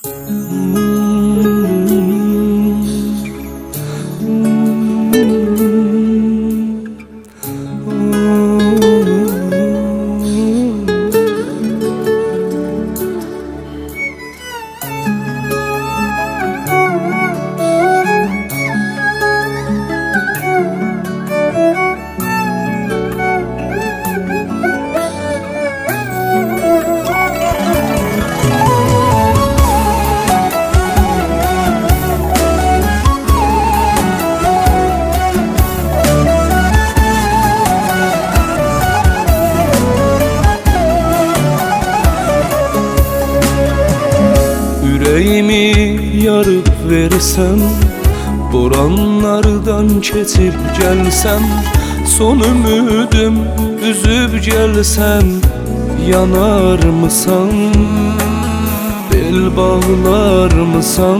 Yüreğimi yarıp versem, boranlardan keçip gelsem, son ümüdüm üzüp gelsem, yanar mısan, bel bağlar mısan?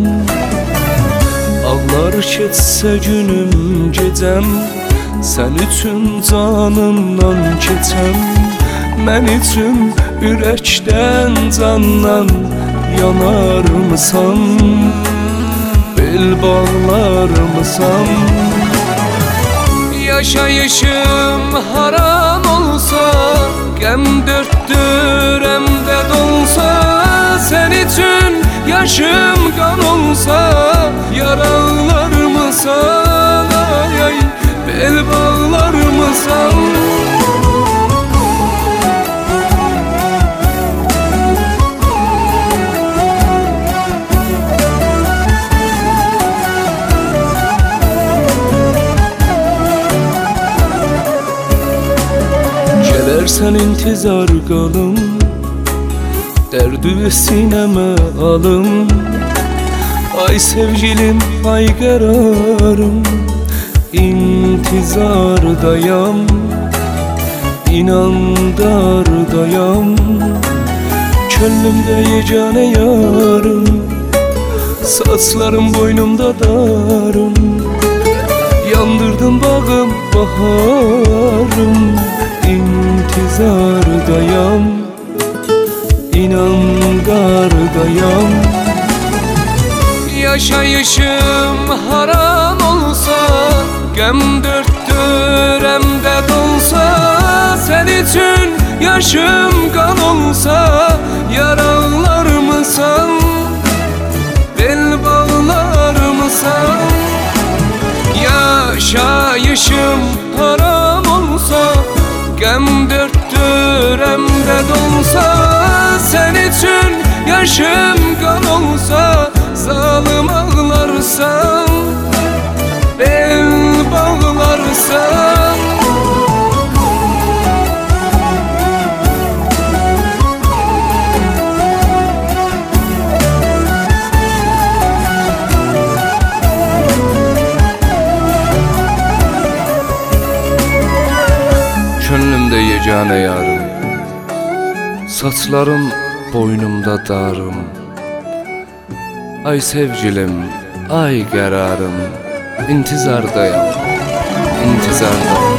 Ağlar keçsə günüm gecəm, sen üçün canımdan keçəm, mən üçün ürəkdən candan yanar mısan, bel bağlar mısan? Yaşayışım haram olsa, gəm dörttür əmdə dolsa, sen için yaşım kan olsa, yaralar mısan, ay ay, bel bağlar mısan? Gelersen intizar qalım, dərdi sinəmə alım. Ay sevgilim, ay qərarım, intizardayam, inandardayam. Könlümdə yeganə yarım, saçlarım boynumda darım. Yandırdın bağım, baharım, intizardayam, inandardayam. Yaşayışım haram olsa, gəm dörttür əmdə dolsa, sen için yaşım kan olsa, yaralar mısan, bel bağlar mısan? Yaşayışım haram olsa, gəm dörttür əmdə dolsa, sen için yaşım kan olsa, zalim ağlarsan, bel bağlarsan. Könlümdə yeganə yarım, saçlarım boynumda darım. Ay sevgilim, ay qərarım, intizardayam, intizardayam.